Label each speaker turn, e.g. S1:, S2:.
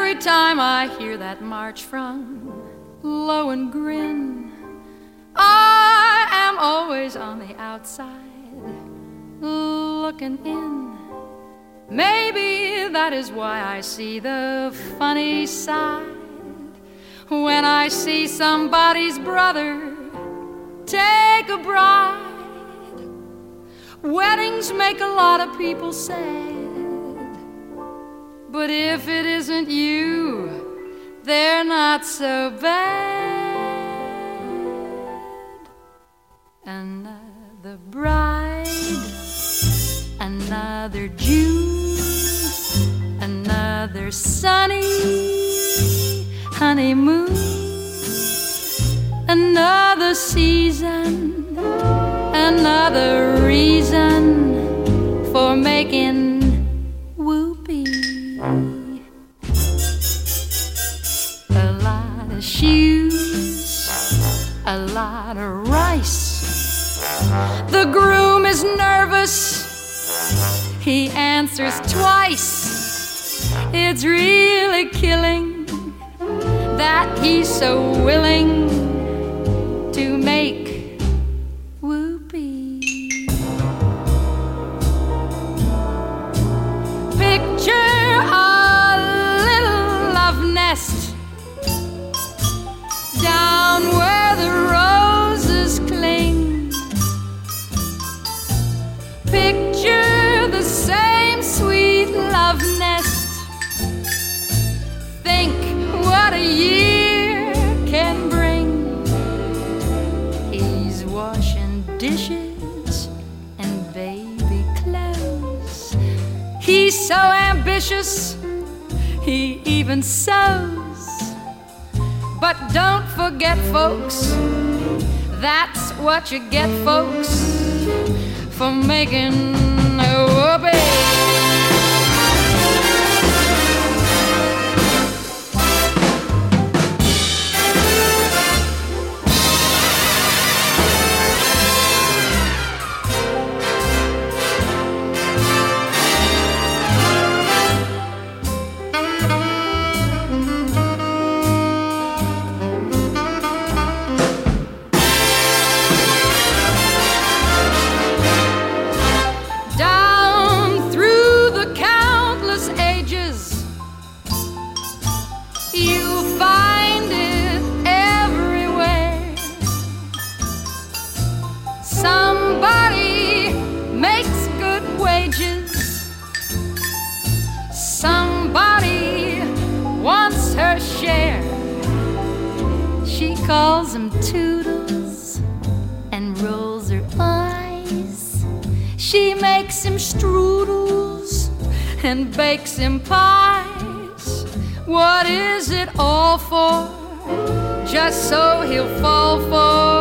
S1: every time I hear that march from Lohengrin. I am always on the outside, looking in. Maybe that is why I see the funny side when I see somebody's brother take a bride. Weddings make a lot of people sad, but if it isn't you, they're not so bad. Another bride, another June, another sunny honeymoon, another season, another reason for making whoopee. A lot of shoes, a lot of rice. The groom is nervous, he answers twice. It's really killing that he's so willing to make whoopee. Picture a little love nest down where the roses cling. Picture the same sweet love nest. Think what a year can bring. He's washing dishes and baby clothes. He's so ambitious, he even sews. But don't forget, folks, that's what you get, folks, for making a whoopee. Calls him Toodles and rolls her eyes. She makes him strudels and bakes him pies. What is it all for? Just so he'll fall for